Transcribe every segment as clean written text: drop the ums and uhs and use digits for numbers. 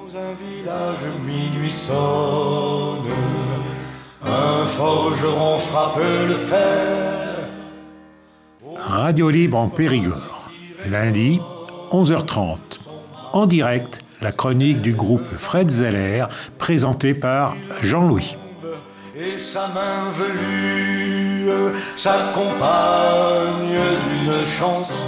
Dans un village, minuit sonne, un forgeron frappe le fer. Radio Libre en Périgord, lundi, 11h30. En direct, la chronique du groupe Fred Zeller, présentée par Jean-Louis. Et sa main velue s'accompagne d'une chanson.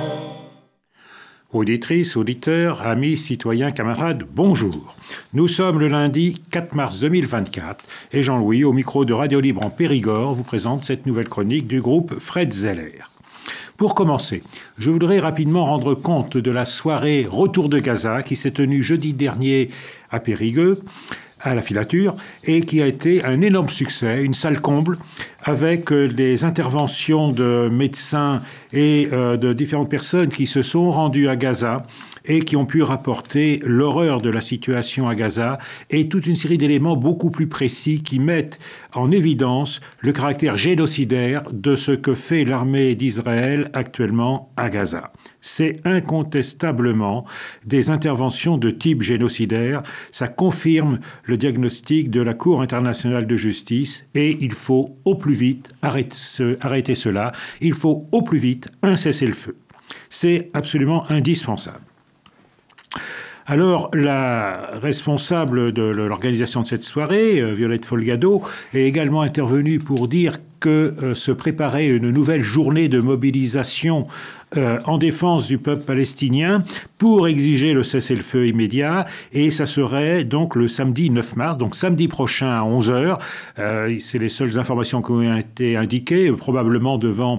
Auditrices, auditeurs, amis, citoyens, camarades, bonjour. Nous sommes le lundi 4 mars 2024 et Jean-Louis, au micro de Radio Libre en Périgord, vous présente cette nouvelle chronique du groupe Fred Zeller. Pour commencer, je voudrais rapidement rendre compte de la soirée Retour de Gaza qui s'est tenue jeudi dernier à Périgueux, à la Filature, et qui a été un énorme succès, une salle comble, avec des interventions de médecins et de différentes personnes qui se sont rendues à Gaza et qui ont pu rapporter l'horreur de la situation à Gaza et toute une série d'éléments beaucoup plus précis qui mettent en évidence le caractère génocidaire de ce que fait l'armée d'Israël actuellement à Gaza. C'est incontestablement des interventions de type génocidaire. Ça confirme le diagnostic de la Cour internationale de justice et il faut au plus vite arrêter cela. Il faut au plus vite un cessez-le-feu. C'est absolument indispensable. Alors, la responsable de l'organisation de cette soirée, Violette Folgado, est également intervenue pour dire que se préparait une nouvelle journée de mobilisation en défense du peuple palestinien pour exiger le cessez-le-feu immédiat. Et ça serait donc le samedi 9 mars, donc samedi prochain à 11h. C'est les seules informations qui ont été indiquées, probablement devant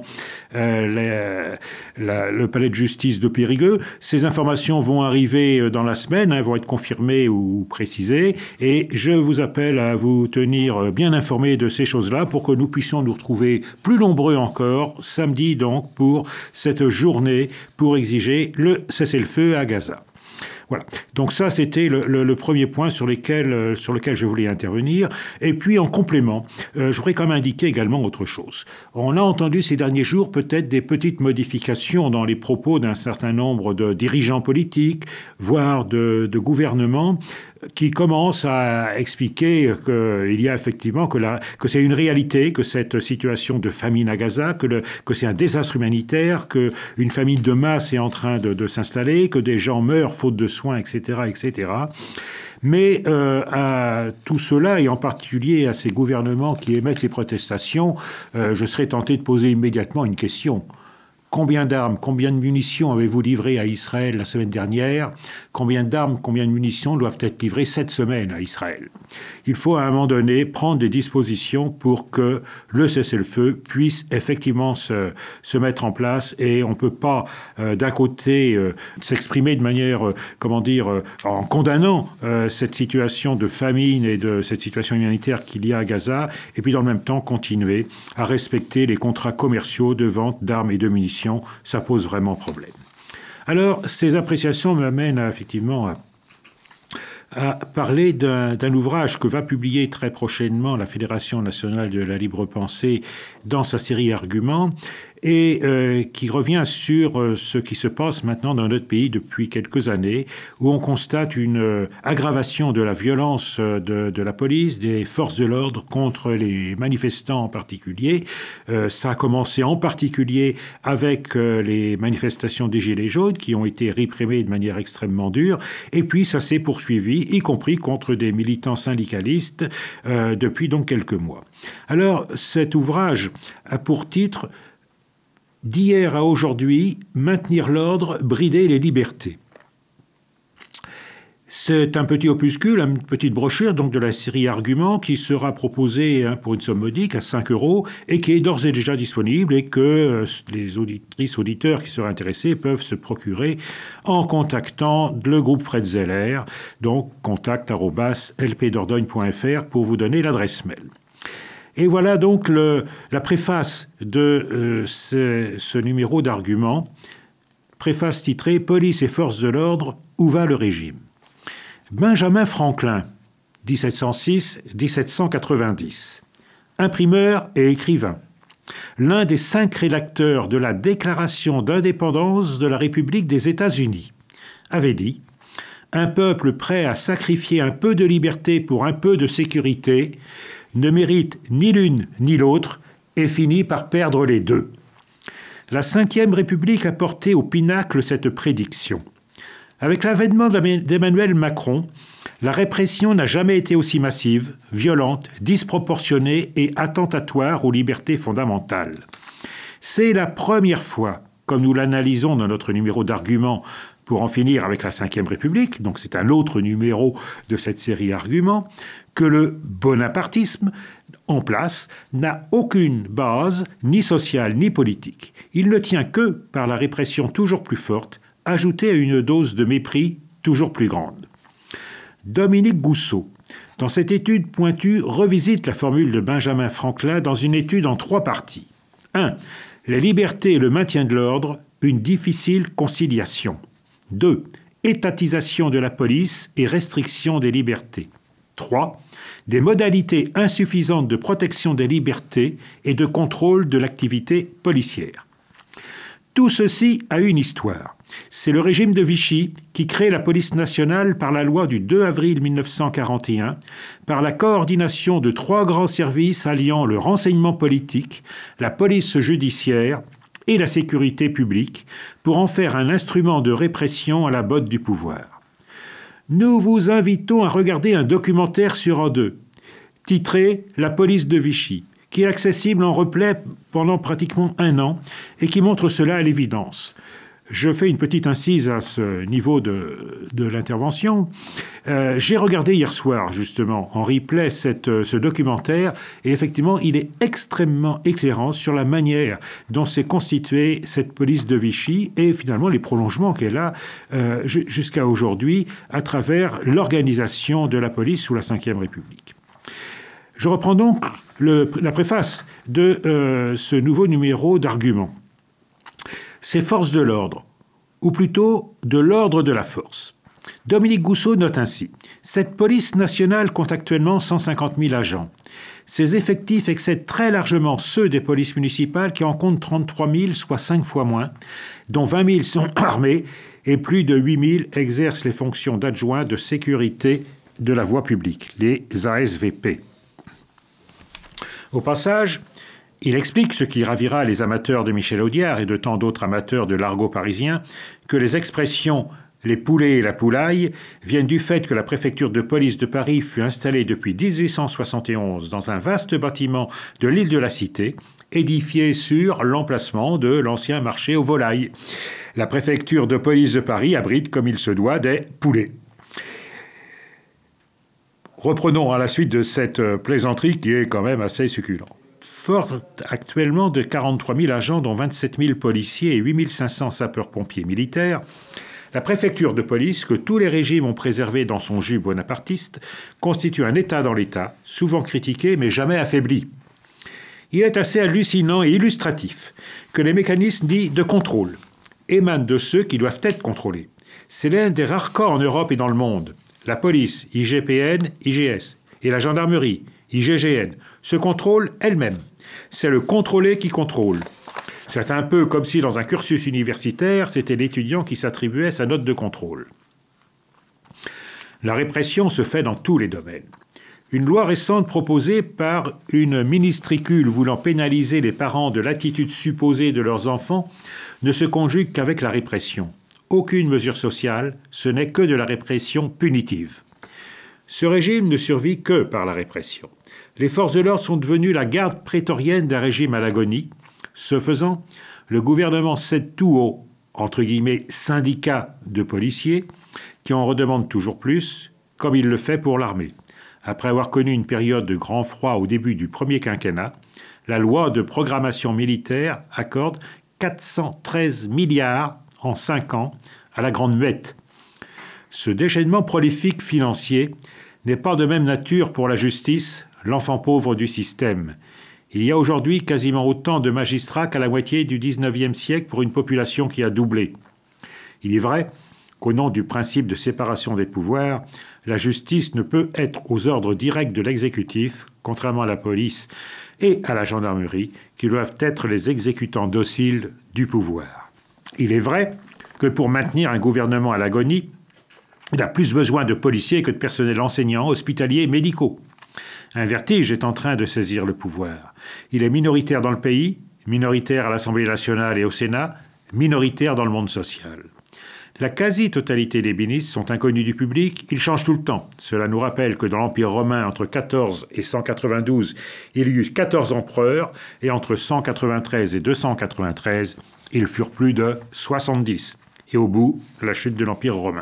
le palais de justice de Périgueux. Ces informations vont arriver dans la semaine, vont être confirmées ou précisées. Et je vous appelle à vous tenir bien informés de ces choses-là pour que nous puissions nous retrouver plus nombreux encore samedi donc pour cette journée pour exiger le cessez-le-feu à Gaza. Voilà. Donc ça, c'était le premier point sur lequel je voulais intervenir. Et puis, en complément, je voudrais quand même indiquer également autre chose. On a entendu ces derniers jours peut-être des petites modifications dans les propos d'un certain nombre de dirigeants politiques, voire de gouvernements, qui commencent à expliquer qu'il y a effectivement que c'est une réalité, que cette situation de famine à Gaza, que c'est un désastre humanitaire, qu'une famine de masse est en train de s'installer, que des gens meurent faute de soins, etc., etc. Mais à tout cela, et en particulier à ces gouvernements qui émettent ces protestations, je serais tenté de poser immédiatement une question. Combien d'armes, combien de munitions avez-vous livré à Israël la semaine dernière ? Combien d'armes, combien de munitions doivent être livrées cette semaine à Israël ? Il faut à un moment donné prendre des dispositions pour que le cessez-le-feu puisse effectivement se mettre en place et on ne peut pas d'un côté s'exprimer de manière, en condamnant cette situation de famine et de cette situation humanitaire qu'il y a à Gaza et puis dans le même temps continuer à respecter les contrats commerciaux de vente d'armes et de munitions. Ça pose vraiment problème. Alors, ces appréciations m'amènent effectivement à parler d'un ouvrage que va publier très prochainement la Fédération nationale de la libre pensée dans sa série Arguments et qui revient sur ce qui se passe maintenant dans notre pays depuis quelques années, où on constate une aggravation de la violence de la police, des forces de l'ordre contre les manifestants en particulier. Ça a commencé en particulier avec les manifestations des Gilets jaunes qui ont été réprimées de manière extrêmement dure, et puis ça s'est poursuivi, y compris contre des militants syndicalistes depuis donc quelques mois. Alors cet ouvrage a pour titre « D'hier à aujourd'hui, maintenir l'ordre, brider les libertés ». C'est un petit opuscule, une petite brochure donc de la série Arguments qui sera proposée pour une somme modique à 5 € et qui est d'ores et déjà disponible et que les auditrices, auditeurs qui seraient intéressés peuvent se procurer en contactant le groupe Fred Zeller, donc contact@lpdordogne.fr pour vous donner l'adresse mail. Et voilà donc la préface de ce numéro d'Arguments, préface titrée « Police et forces de l'ordre, où va le régime ?» Benjamin Franklin, 1706-1790, imprimeur et écrivain, l'un des 5 rédacteurs de la Déclaration d'indépendance de la République des États-Unis, avait dit un peuple prêt à sacrifier un peu de liberté pour un peu de sécurité, ne mérite ni l'une ni l'autre et finit par perdre les deux. La Ve République a porté au pinacle cette prédiction. Avec l'avènement d'Emmanuel Macron, la répression n'a jamais été aussi massive, violente, disproportionnée et attentatoire aux libertés fondamentales. C'est la première fois, comme nous l'analysons dans notre numéro d'arguments pour en finir avec la Ve République, donc c'est un autre numéro de cette série Arguments, que le bonapartisme en place n'a aucune base, ni sociale ni politique. Il ne tient que par la répression toujours plus forte, ajoutée à une dose de mépris toujours plus grande. Dominique Gousseau, dans cette étude pointue, revisite la formule de Benjamin Franklin dans une étude en 3 parties. 1. Les libertés et le maintien de l'ordre, une difficile conciliation. 2. Étatisation de la police et restriction des libertés. 3. Des modalités insuffisantes de protection des libertés et de contrôle de l'activité policière. Tout ceci a une histoire. C'est le régime de Vichy qui crée la police nationale par la loi du 2 avril 1941, par la coordination de 3 grands services alliant le renseignement politique, la police judiciaire et la sécurité publique, pour en faire un instrument de répression à la botte du pouvoir. Nous vous invitons à regarder un documentaire sur Europe 2, titré « La police de Vichy », qui est accessible en replay pendant pratiquement 1 an et qui montre cela à l'évidence. Je fais une petite incise à ce niveau de l'intervention. J'ai regardé hier soir, justement, en replay ce documentaire, et effectivement, il est extrêmement éclairant sur la manière dont s'est constituée cette police de Vichy et finalement les prolongements qu'elle a jusqu'à aujourd'hui à travers l'organisation de la police sous la Ve République. Je reprends donc la préface de ce nouveau numéro d'Arguments. Ces forces de l'ordre, ou plutôt de l'ordre de la force. Dominique Gousseau note ainsi « Cette police nationale compte actuellement 150 000 agents. Ses effectifs excèdent très largement ceux des polices municipales qui en comptent 33 000, soit 5 fois moins, dont 20 000 sont armés et plus de 8 000 exercent les fonctions d'adjoints de sécurité de la voie publique, les ASVP. » Au passage, il explique, ce qui ravira les amateurs de Michel Audiard et de tant d'autres amateurs de l'argot parisien, que les expressions « les poulets et la poulaille » viennent du fait que la préfecture de police de Paris fut installée depuis 1871 dans un vaste bâtiment de l'île de la Cité, édifié sur l'emplacement de l'ancien marché aux volailles. La préfecture de police de Paris abrite, comme il se doit, des poulets. Reprenons à la suite de cette plaisanterie qui est quand même assez succulente. Forte actuellement de 43 000 agents, dont 27 000 policiers et 8 500 sapeurs-pompiers militaires, la préfecture de police, que tous les régimes ont préservée dans son jus bonapartiste, constitue un État dans l'État, souvent critiqué mais jamais affaibli. Il est assez hallucinant et illustratif que les mécanismes dits de contrôle émanent de ceux qui doivent être contrôlés. C'est l'un des rares corps en Europe et dans le monde. La police, IGPN, IGS, et la gendarmerie, IGGN, se contrôlent elles-mêmes. C'est le contrôlé qui contrôle. C'est un peu comme si dans un cursus universitaire, c'était l'étudiant qui s'attribuait sa note de contrôle. La répression se fait dans tous les domaines. Une loi récente proposée par une ministricule voulant pénaliser les parents de l'attitude supposée de leurs enfants ne se conjugue qu'avec la répression. Aucune mesure sociale, ce n'est que de la répression punitive. Ce régime ne survit que par la répression. Les forces de l'ordre sont devenues la garde prétorienne d'un régime à l'agonie. Ce faisant, le gouvernement cède tout aux, entre guillemets, syndicats de policiers, qui en redemandent toujours plus, comme il le fait pour l'armée. Après avoir connu une période de grand froid au début du premier quinquennat, la loi de programmation militaire accorde 413 milliards en 5 ans à la Grande Muette. Ce déchaînement prolifique financier n'est pas de même nature pour la justice, l'enfant pauvre du système. Il y a aujourd'hui quasiment autant de magistrats qu'à la moitié du XIXe siècle pour une population qui a doublé. Il est vrai qu'au nom du principe de séparation des pouvoirs, la justice ne peut être aux ordres directs de l'exécutif, contrairement à la police et à la gendarmerie, qui doivent être les exécutants dociles du pouvoir. Il est vrai que pour maintenir un gouvernement à l'agonie, Il a plus besoin de policiers que de personnel enseignant, hospitalier et médicaux. Un vertige est en train de saisir le pouvoir. Il est minoritaire dans le pays, minoritaire à l'Assemblée nationale et au Sénat, minoritaire dans le monde social. La quasi-totalité des ministres sont inconnus du public, ils changent tout le temps. Cela nous rappelle que dans l'Empire romain, entre 14 et 192, il y eut 14 empereurs, et entre 193 et 293, ils furent plus de 70. Et au bout, la chute de l'Empire romain.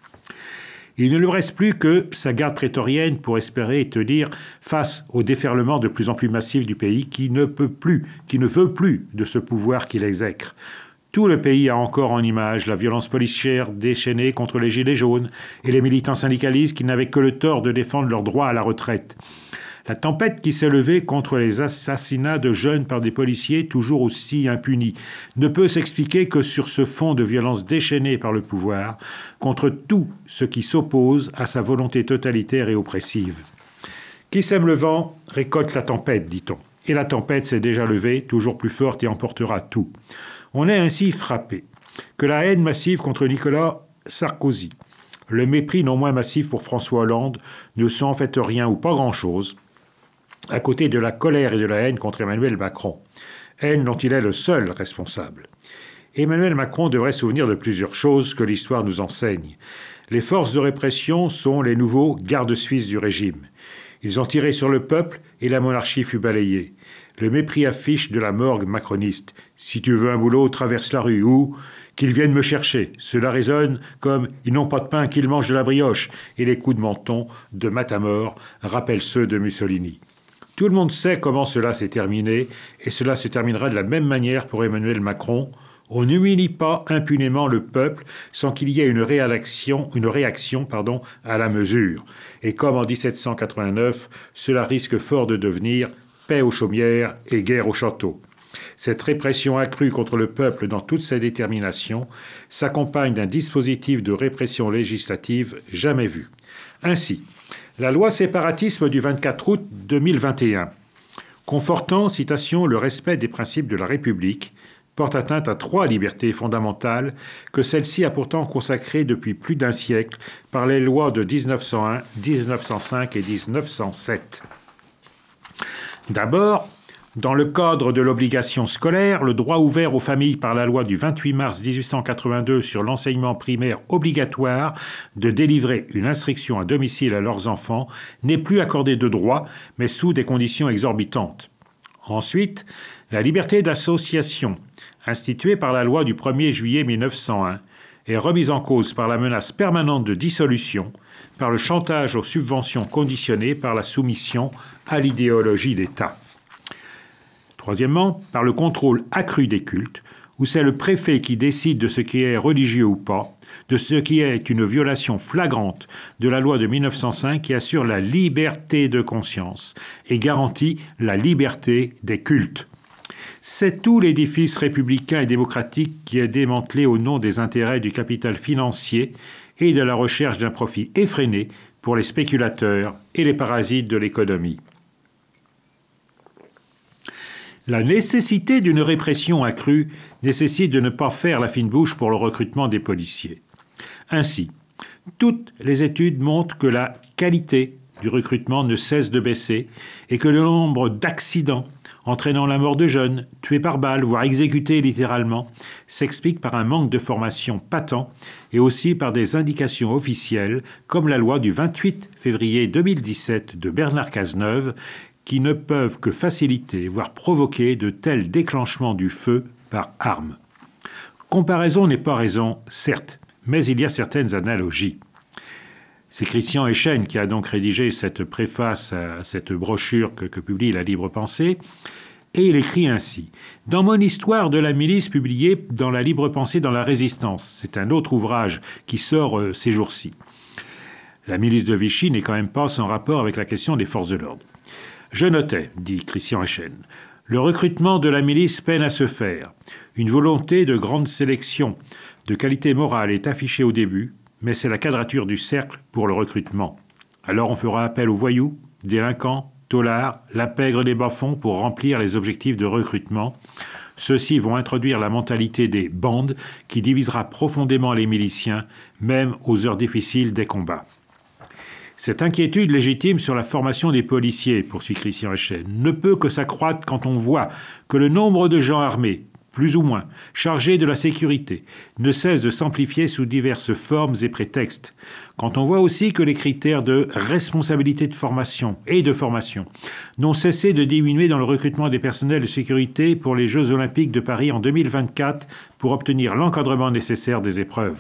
Il ne lui reste plus que sa garde prétorienne pour espérer tenir face au déferlement de plus en plus massif du pays qui ne veut plus de ce pouvoir qu'il exècre. Tout le pays a encore en image la violence policière déchaînée contre les gilets jaunes et les militants syndicalistes qui n'avaient que le tort de défendre leur droit à la retraite. La tempête qui s'est levée contre les assassinats de jeunes par des policiers toujours aussi impunis ne peut s'expliquer que sur ce fond de violence déchaînée par le pouvoir contre tout ce qui s'oppose à sa volonté totalitaire et oppressive. Qui sème le vent récolte la tempête, dit-on. Et la tempête s'est déjà levée, toujours plus forte et emportera tout. On est ainsi frappé que la haine massive contre Nicolas Sarkozy, le mépris non moins massif pour François Hollande ne sont en fait rien ou pas grand-chose à côté de la colère et de la haine contre Emmanuel Macron, haine dont il est le seul responsable. Emmanuel Macron devrait se souvenir de plusieurs choses que l'histoire nous enseigne. Les forces de répression sont les nouveaux gardes suisses du régime. Ils ont tiré sur le peuple et la monarchie fut balayée. Le mépris affiche de la morgue macroniste. Si tu veux un boulot, traverse la rue. Ou qu'ils viennent me chercher. Cela résonne comme ils n'ont pas de pain, qu'ils mangent de la brioche. Et les coups de menton de Matamor rappellent ceux de Mussolini. Tout le monde sait comment cela s'est terminé, et cela se terminera de la même manière pour Emmanuel Macron. On n'humilie pas impunément le peuple sans qu'il y ait une réaction à la mesure. Et comme en 1789, cela risque fort de devenir paix aux chaumières et guerre au château. Cette répression accrue contre le peuple dans toute sa détermination s'accompagne d'un dispositif de répression législative jamais vu. Ainsi, la loi séparatisme du 24 août 2021, confortant, citation, le respect des principes de la République, porte atteinte à 3 libertés fondamentales que celle-ci a pourtant consacrées depuis plus d'un siècle par les lois de 1901, 1905 et 1907. D'abord, dans le cadre de l'obligation scolaire, le droit ouvert aux familles par la loi du 28 mars 1882 sur l'enseignement primaire obligatoire de délivrer une instruction à domicile à leurs enfants n'est plus accordé de droit, mais sous des conditions exorbitantes. Ensuite, la liberté d'association, instituée par la loi du 1er juillet 1901, est remise en cause par la menace permanente de dissolution, par le chantage aux subventions conditionnées par la soumission à l'idéologie d'État. Troisièmement, par le contrôle accru des cultes, où c'est le préfet qui décide de ce qui est religieux ou pas, de ce qui est une violation flagrante de la loi de 1905 qui assure la liberté de conscience et garantit la liberté des cultes. C'est tout l'édifice républicain et démocratique qui est démantelé au nom des intérêts du capital financier et de la recherche d'un profit effréné pour les spéculateurs et les parasites de l'économie. La nécessité d'une répression accrue nécessite de ne pas faire la fine bouche pour le recrutement des policiers. Ainsi, toutes les études montrent que la qualité du recrutement ne cesse de baisser et que le nombre d'accidents entraînant la mort de jeunes, tués par balle, voire exécutés littéralement, s'explique par un manque de formation patent et aussi par des indications officielles comme la loi du 28 février 2017 de Bernard Cazeneuve qui ne peuvent que faciliter, voire provoquer de tels déclenchements du feu par arme. Comparaison n'est pas raison, certes, mais il y a certaines analogies. C'est Christian Echen qui a donc rédigé cette préface à cette brochure que publie La Libre Pensée, et il écrit ainsi « Dans mon histoire de la milice publiée dans La Libre Pensée dans la Résistance », c'est un autre ouvrage qui sort ces jours-ci. La milice de Vichy n'est quand même pas sans rapport avec la question des forces de l'ordre. Je notais, dit Christian Echen, le recrutement de la milice peine à se faire. Une volonté de grande sélection, de qualité morale est affichée au début, mais c'est la quadrature du cercle pour le recrutement. Alors on fera appel aux voyous, délinquants, taulards, la pègre des bas-fonds pour remplir les objectifs de recrutement. Ceux-ci vont introduire la mentalité des bandes qui divisera profondément les miliciens, même aux heures difficiles des combats. Cette inquiétude légitime sur la formation des policiers, poursuit Christian Hechet, ne peut que s'accroître quand on voit que le nombre de gens armés, plus ou moins, chargés de la sécurité, ne cesse de s'amplifier sous diverses formes et prétextes. Quand on voit aussi que les critères de responsabilité de formation n'ont cessé de diminuer dans le recrutement des personnels de sécurité pour les Jeux Olympiques de Paris en 2024 pour obtenir l'encadrement nécessaire des épreuves.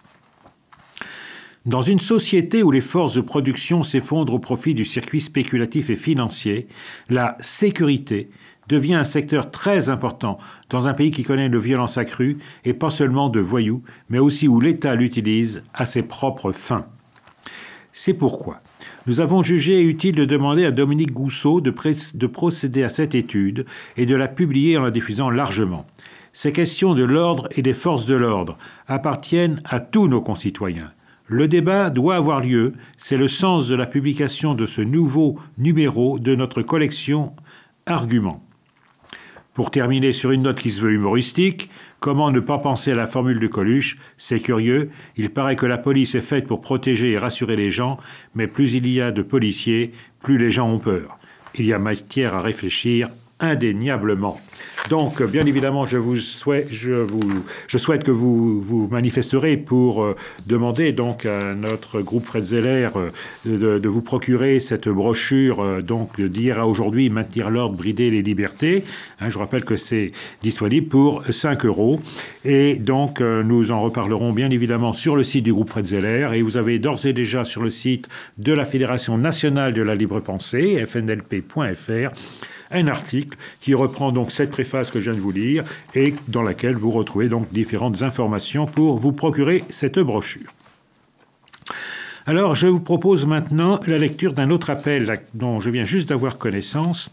Dans une société où les forces de production s'effondrent au profit du circuit spéculatif et financier, la sécurité devient un secteur très important dans un pays qui connaît une violence accrue et pas seulement de voyous, mais aussi où l'État l'utilise à ses propres fins. C'est pourquoi nous avons jugé utile de demander à Dominique Gousseau de procéder à cette étude et de la publier en la diffusant largement. Ces questions de l'ordre et des forces de l'ordre appartiennent à tous nos concitoyens. Le débat doit avoir lieu, c'est le sens de la publication de ce nouveau numéro de notre collection Arguments. Pour terminer sur une note qui se veut humoristique, comment ne pas penser à la formule de Coluche ? C'est curieux, il paraît que la police est faite pour protéger et rassurer les gens, mais plus il y a de policiers, plus les gens ont peur. Il y a matière à réfléchir indéniablement. Donc, bien évidemment, je souhaite que vous manifesterez pour demander donc à notre groupe Fred Zeller de vous procurer cette brochure donc d'hier à aujourd'hui, maintenir l'ordre, brider les libertés. Je rappelle que c'est disponible pour 5 €. Et donc, nous en reparlerons bien évidemment sur le site du groupe Fred Zeller. Et vous avez d'ores et déjà sur le site de la Fédération nationale de la libre pensée, fnlp.fr, un article qui reprend donc cette préface que je viens de vous lire et dans laquelle vous retrouvez donc différentes informations pour vous procurer cette brochure. Alors, je vous propose maintenant la lecture d'un autre appel dont je viens juste d'avoir connaissance,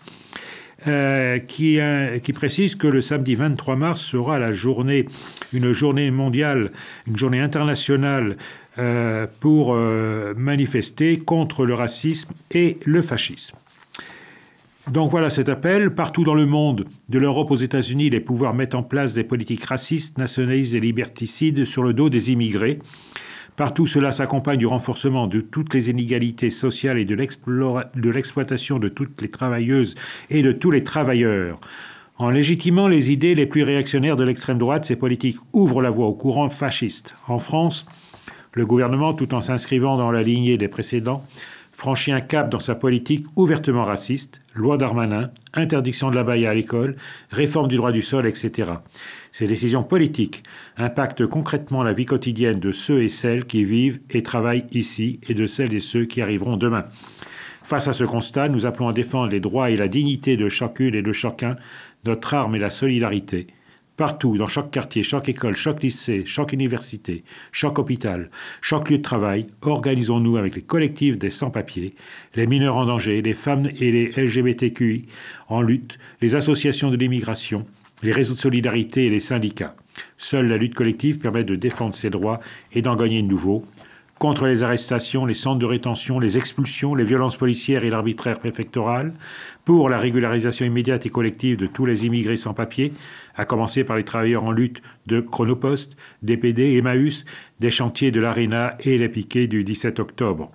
qui précise que le samedi 23 mars sera une journée mondiale, une journée internationale pour manifester contre le racisme et le fascisme. Donc voilà cet appel. Partout dans le monde, de l'Europe aux États-Unis, les pouvoirs mettent en place des politiques racistes, nationalistes et liberticides sur le dos des immigrés. Partout, cela s'accompagne du renforcement de toutes les inégalités sociales et de l'exploitation de toutes les travailleuses et de tous les travailleurs. En légitimant les idées les plus réactionnaires de l'extrême droite, ces politiques ouvrent la voie au courant fasciste. En France, le gouvernement, tout en s'inscrivant dans la lignée des précédents, franchit un cap dans sa politique ouvertement raciste, loi Darmanin, interdiction de l'abaya à l'école, réforme du droit du sol, etc. Ces décisions politiques impactent concrètement la vie quotidienne de ceux et celles qui vivent et travaillent ici et de celles et ceux qui arriveront demain. Face à ce constat, nous appelons à défendre les droits et la dignité de chacune et de chacun. Notre arme est la solidarité. Partout, dans chaque quartier, chaque école, chaque lycée, chaque université, chaque hôpital, chaque lieu de travail, organisons-nous avec les collectifs des sans-papiers, les mineurs en danger, les femmes et les LGBTQI en lutte, les associations de l'immigration, les réseaux de solidarité et les syndicats. Seule la lutte collective permet de défendre ses droits et d'en gagner de nouveaux. Contre les arrestations, les centres de rétention, les expulsions, les violences policières et l'arbitraire préfectoral, pour la régularisation immédiate et collective de tous les immigrés sans papier, à commencer par les travailleurs en lutte de Chronopost, DPD, Emmaüs, des chantiers de l'Arena et les piquets du 17 octobre.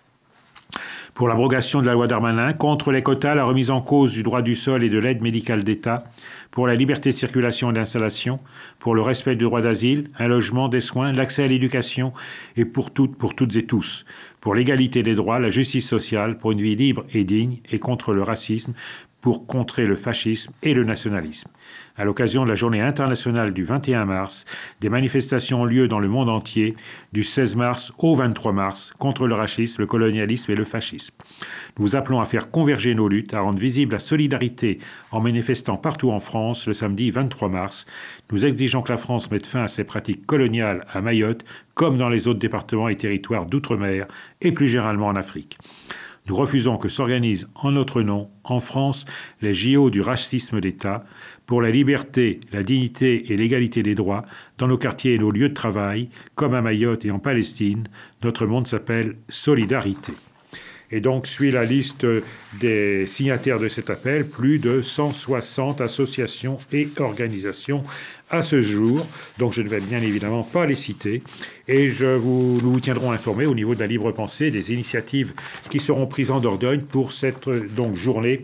Pour l'abrogation de la loi Darmanin, contre les quotas, la remise en cause du droit du sol et de l'aide médicale d'État, pour la liberté de circulation et d'installation, pour le respect du droit d'asile, un logement, des soins, l'accès à l'éducation et pour toutes et tous, pour l'égalité des droits, la justice sociale, pour une vie libre et digne et contre le racisme, pour contrer le fascisme et le nationalisme. À l'occasion de la journée internationale du 21 mars, des manifestations ont lieu dans le monde entier du 16 mars au 23 mars contre le racisme, le colonialisme et le fascisme. Nous appelons à faire converger nos luttes, à rendre visible la solidarité en manifestant partout en France le samedi 23 mars. Nous exigeons que la France mette fin à ces pratiques coloniales à Mayotte, comme dans les autres départements et territoires d'outre-mer et plus généralement en Afrique. Nous refusons que s'organisent en notre nom, en France, les JO du racisme d'État pour la liberté, la dignité et l'égalité des droits dans nos quartiers et nos lieux de travail, comme à Mayotte et en Palestine. Notre monde s'appelle Solidarité. Et donc suit la liste des signataires de cet appel, plus de 160 associations et organisations à ce jour. Donc je ne vais bien évidemment pas les citer. Et nous vous tiendrons informés au niveau de la libre pensée des initiatives qui seront prises en Dordogne pour cette journée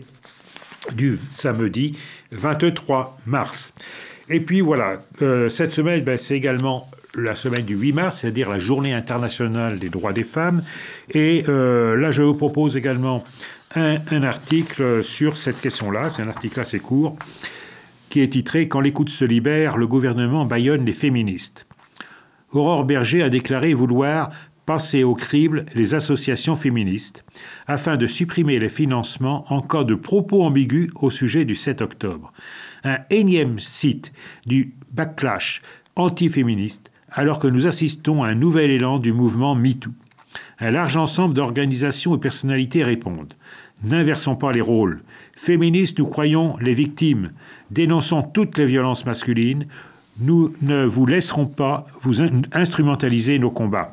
du samedi 23 mars. Et puis voilà, cette semaine, c'est également la semaine du 8 mars, c'est-à-dire la journée internationale des droits des femmes. Et là, je vous propose également un article sur cette question-là. C'est un article assez court qui est titré « Quand l'écoute se libère, le gouvernement bâillonne les féministes ». Aurore Berger a déclaré vouloir passer au crible les associations féministes afin de supprimer les financements en cas de propos ambigus au sujet du 7 octobre. Un énième site du backlash antiféministe alors que nous assistons à un nouvel élan du mouvement MeToo. Un large ensemble d'organisations et personnalités répondent. N'inversons pas les rôles. Féministes, nous croyons les victimes. Dénonçons toutes les violences masculines. Nous ne vous laisserons pas vous instrumentaliser nos combats.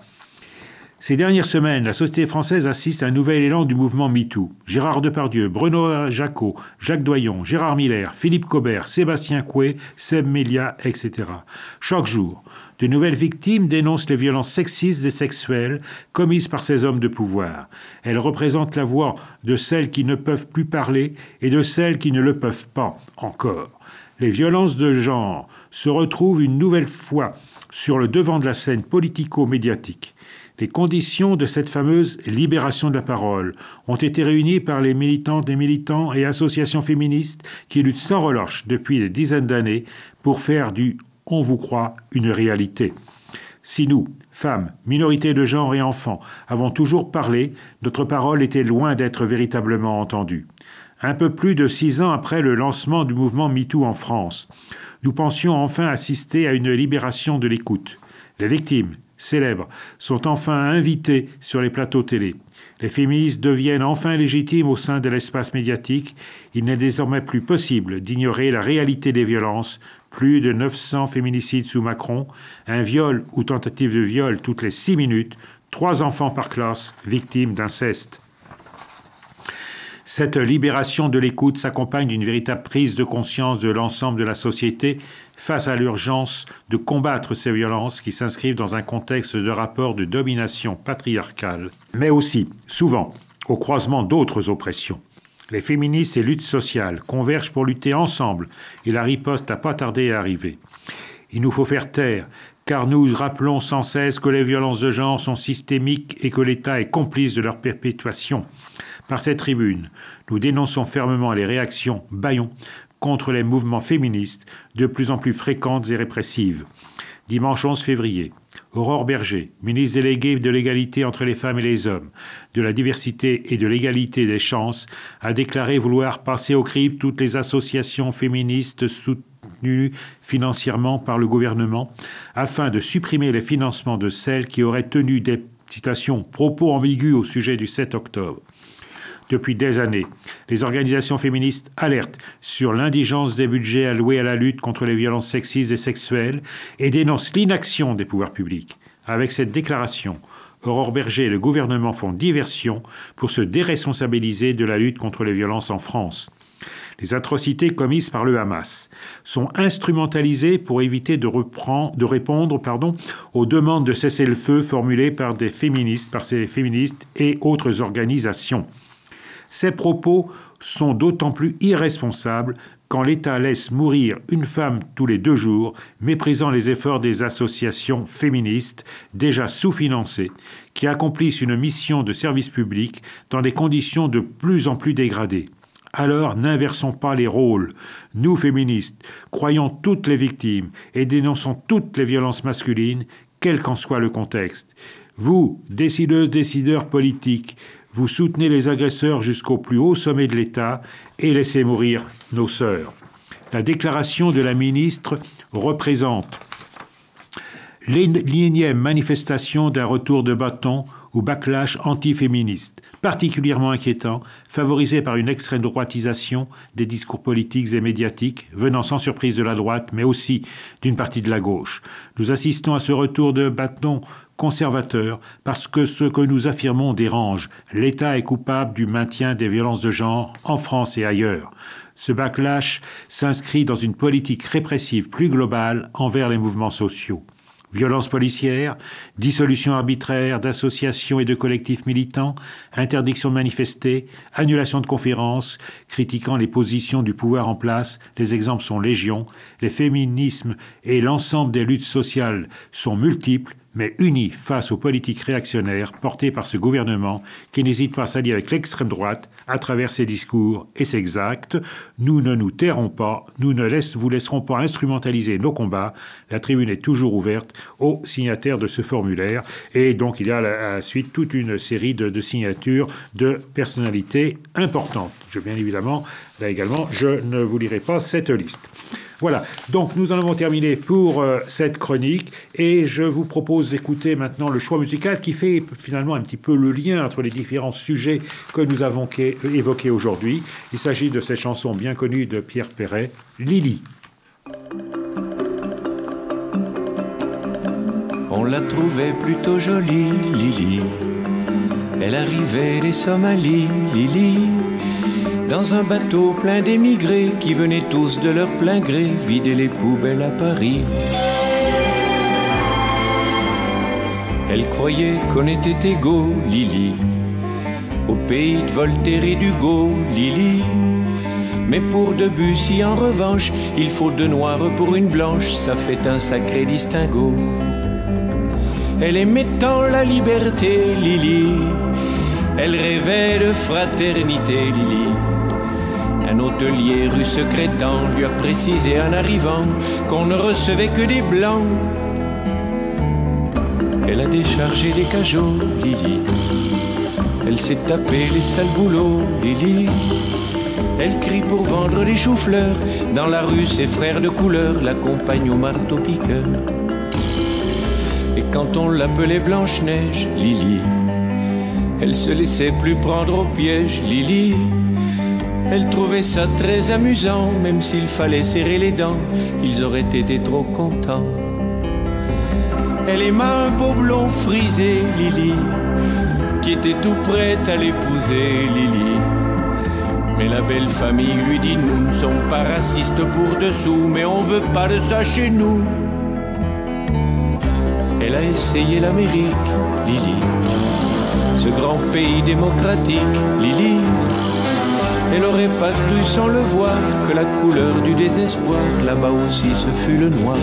Ces dernières semaines, la société française assiste à un nouvel élan du mouvement MeToo. Gérard Depardieu, Bruno Jacot, Jacques Doyon, Gérard Miller, Philippe Cobert, Sébastien Coué, Seb Melia, etc. Chaque jour, de nouvelles victimes dénoncent les violences sexistes et sexuelles commises par ces hommes de pouvoir. Elles représentent la voix de celles qui ne peuvent plus parler et de celles qui ne le peuvent pas encore. Les violences de genre se retrouvent une nouvelle fois sur le devant de la scène politico-médiatique. Les conditions de cette fameuse libération de la parole ont été réunies par les militantes et militants et associations féministes qui luttent sans relâche depuis des dizaines d'années pour faire du « on vous croit » une réalité. Si nous, femmes, minorités de genre et enfants, avons toujours parlé, notre parole était loin d'être véritablement entendue. Un peu plus de 6 ans après le lancement du mouvement MeToo en France, nous pensions enfin assister à une libération de l'écoute. Les victimes, célèbres, sont enfin invitées sur les plateaux télé. Les féministes deviennent enfin légitimes au sein de l'espace médiatique. Il n'est désormais plus possible d'ignorer la réalité des violences. Plus de 900 féminicides sous Macron, un viol ou tentative de viol toutes les 6 minutes, 3 enfants par classe victimes d'inceste. Cette libération de l'écoute s'accompagne d'une véritable prise de conscience de l'ensemble de la société face à l'urgence de combattre ces violences qui s'inscrivent dans un contexte de rapport de domination patriarcale, mais aussi, souvent, au croisement d'autres oppressions. Les féministes et luttes sociales convergent pour lutter ensemble et la riposte n'a pas tardé à arriver. Il nous faut faire taire, car nous rappelons sans cesse que les violences de genre sont systémiques et que l'État est complice de leur perpétuation. Par cette tribune, nous dénonçons fermement les réactions bâillons contre les mouvements féministes de plus en plus fréquentes et répressives. Dimanche 11 février, Aurore Berger, ministre déléguée de l'égalité entre les femmes et les hommes, de la diversité et de l'égalité des chances, a déclaré vouloir passer au crible toutes les associations féministes soutenues financièrement par le gouvernement afin de supprimer les financements de celles qui auraient tenu des citations propos ambigus au sujet du 7 octobre. Depuis des années, les organisations féministes alertent sur l'indigence des budgets alloués à la lutte contre les violences sexistes et sexuelles et dénoncent l'inaction des pouvoirs publics. Avec cette déclaration, Aurore Berger et le gouvernement font diversion pour se déresponsabiliser de la lutte contre les violences en France. Les atrocités commises par le Hamas sont instrumentalisées pour éviter de répondre aux demandes de cessez-le-feu formulées par ces féministes et autres organisations. Ces propos sont d'autant plus irresponsables quand l'État laisse mourir une femme tous les 2 jours, méprisant les efforts des associations féministes déjà sous-financées, qui accomplissent une mission de service public dans des conditions de plus en plus dégradées. Alors n'inversons pas les rôles. Nous, féministes, croyons toutes les victimes et dénonçons toutes les violences masculines, quel qu'en soit le contexte. Vous, décideuses, décideurs politiques, vous soutenez les agresseurs jusqu'au plus haut sommet de l'État et laissez mourir nos sœurs. La déclaration de la ministre représente l'énième manifestation d'un retour de bâton ou backlash anti-féministe, particulièrement inquiétant, favorisé par une extrême droitisation des discours politiques et médiatiques, venant sans surprise de la droite, mais aussi d'une partie de la gauche. Nous assistons à ce retour de bâton conservateur parce que ce que nous affirmons dérange. L'État est coupable du maintien des violences de genre en France et ailleurs. Ce backlash s'inscrit dans une politique répressive plus globale envers les mouvements sociaux. Violences policières, dissolution arbitraire d'associations et de collectifs militants, interdiction de manifester, annulation de conférences, critiquant les positions du pouvoir en place, les exemples sont légion, les féminismes et l'ensemble des luttes sociales sont multiples, mais unis face aux politiques réactionnaires portées par ce gouvernement qui n'hésite pas à s'allier avec l'extrême droite à travers ses discours et ses actes. Nous ne nous tairons pas, nous ne vous laisserons pas instrumentaliser nos combats. La tribune est toujours ouverte aux signataires de ce formulaire. Et donc il y a à la suite toute une série de signatures de personnalités importantes. Bien évidemment, là également, je ne vous lirai pas cette liste. Voilà, donc nous en avons terminé pour cette chronique et je vous propose d'écouter maintenant le choix musical qui fait finalement un petit peu le lien entre les différents sujets que nous avons évoqués aujourd'hui. Il s'agit de cette chanson bien connue de Pierre Perret, Lily. On la trouvait plutôt jolie, Lily. Elle arrivait des Somalies, Lily. Dans un bateau plein d'émigrés qui venaient tous de leur plein gré vider les poubelles à Paris. Elle croyait qu'on était égaux, Lily, au pays de Voltaire et d'Hugo, Lily. Mais pour Debussy, en revanche, il faut deux noirs pour une blanche, ça fait un sacré distinguo. Elle aimait tant la liberté, Lily. Elle rêvait de fraternité, Lily. Un hôtelier rue Secrétan lui a précisé en arrivant qu'on ne recevait que des blancs. Elle a déchargé les cajots, Lily. Elle s'est tapé les sales boulots, Lily. Elle crie pour vendre des choux-fleurs. Dans la rue, ses frères de couleur l'accompagnent au marteau-piqueur. Et quand on l'appelait Blanche-Neige, Lily, elle se laissait plus prendre au piège, Lily. Elle trouvait ça très amusant, même s'il fallait serrer les dents, ils auraient été trop contents. Elle aima un beau blond frisé, Lily, qui était tout prête à l'épouser, Lily. Mais la belle famille lui dit, nous ne sommes pas racistes pour dessous, mais on veut pas de ça chez nous. Elle a essayé l'Amérique, Lily, ce grand pays démocratique, Lily. Elle aurait pas cru sans le voir que la couleur du désespoir, là-bas aussi ce fut le noir.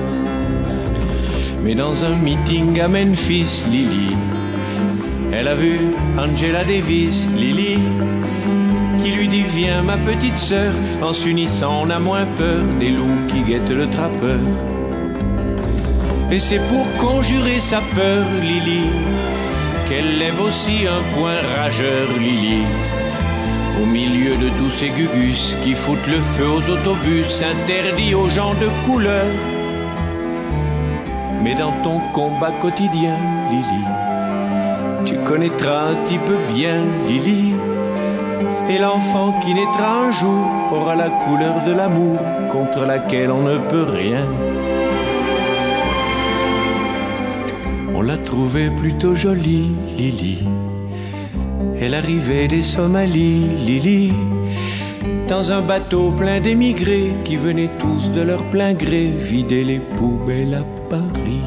Mais dans un meeting à Memphis, Lily, elle a vu Angela Davis, Lily, qui lui dit viens ma petite sœur, en s'unissant on a moins peur des loups qui guettent le trappeur. Et c'est pour conjurer sa peur, Lily, qu'elle lève aussi un poing rageur, Lily. Au milieu de tous ces gugus qui foutent le feu aux autobus interdits aux gens de couleur. Mais dans ton combat quotidien, Lily, tu connaîtras un petit peu bien, Lily. Et l'enfant qui naîtra un jour aura la couleur de l'amour contre laquelle on ne peut rien. On la trouvait plutôt jolie, Lily. Elle arrivait des Somalies, Lily, dans un bateau plein d'émigrés qui venaient tous de leur plein gré vider les poubelles à Paris.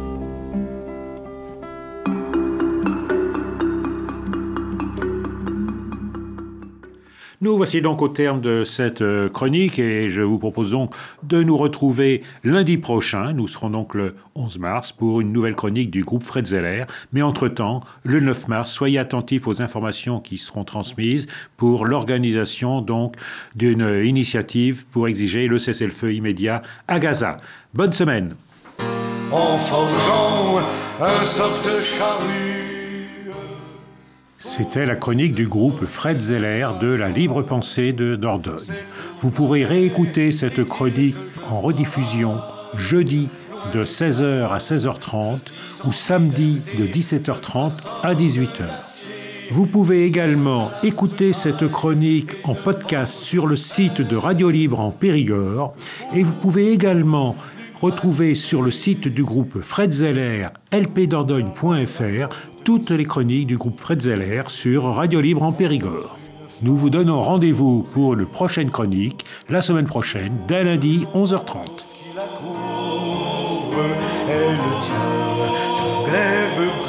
Nous voici donc au terme de cette chronique et je vous propose donc de nous retrouver lundi prochain. Nous serons donc le 11 mars pour une nouvelle chronique du groupe Fred Zeller. Mais entre-temps, le 9 mars, soyez attentifs aux informations qui seront transmises pour l'organisation donc d'une initiative pour exiger le cessez-le-feu immédiat à Gaza. Bonne semaine. En forgeant un soc de charrue. C'était la chronique du groupe Fred Zeller de la Libre Pensée de Dordogne. Vous pourrez réécouter cette chronique en rediffusion jeudi de 16h à 16h30 ou samedi de 17h30 à 18h. Vous pouvez également écouter cette chronique en podcast sur le site de Radio Libre en Périgord et vous pouvez également retrouver sur le site du groupe Fred Zeller, lpdordogne.fr, toutes les chroniques du groupe Fred Zeller sur Radio Libre en Périgord. Nous vous donnons rendez-vous pour une prochaine chronique la semaine prochaine, dès lundi 11h30. Elle tient ton glaive